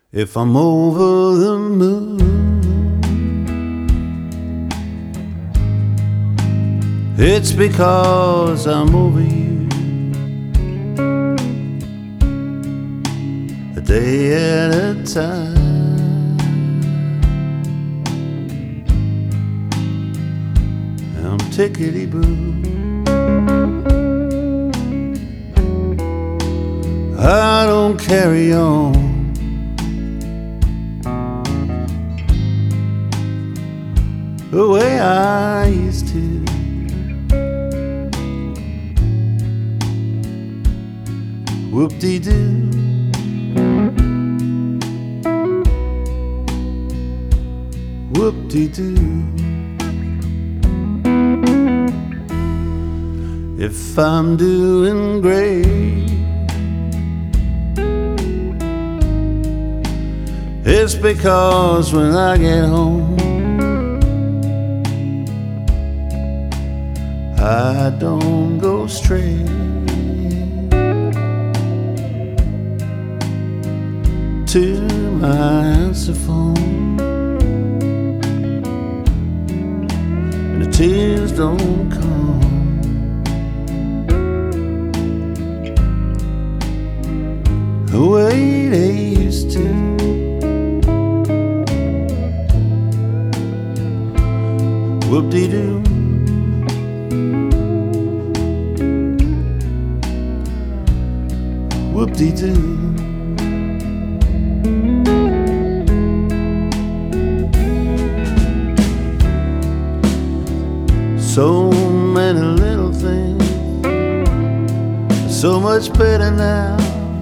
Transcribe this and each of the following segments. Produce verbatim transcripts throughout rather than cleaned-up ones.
If I'm over the moon, it's because I'm over you. A day at a time, I'm tickety-boo. I don't carry on the way I used to. Whoop-dee-doo, whoop-dee-doo. If I'm doing great, it's because when I get home, I don't go straight to my answer phone, and the tears don't come the way they used to. Whoop-dee-doo, whoop-dee-doo. So many little things, so much better now.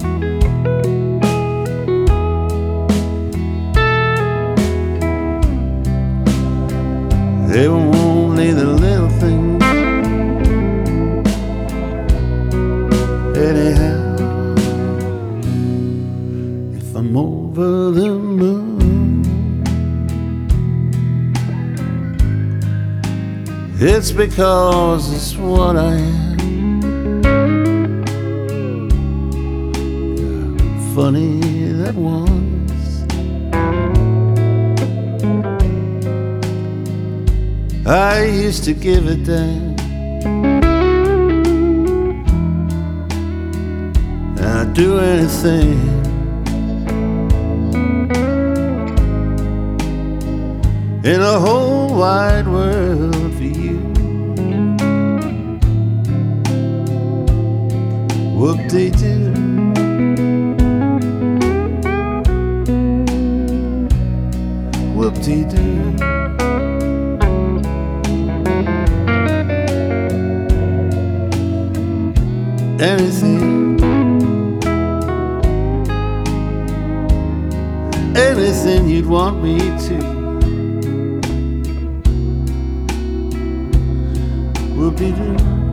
They were only the little things anyhow. If I'm over the moon, it's because it's what I am. Funny that once I used to give it that, and I'd do anything in the whole wide world for you. Whoop-dee-doo, whoop-dee-doo. Anything, anything you'd want me to. Whoop-dee-doo.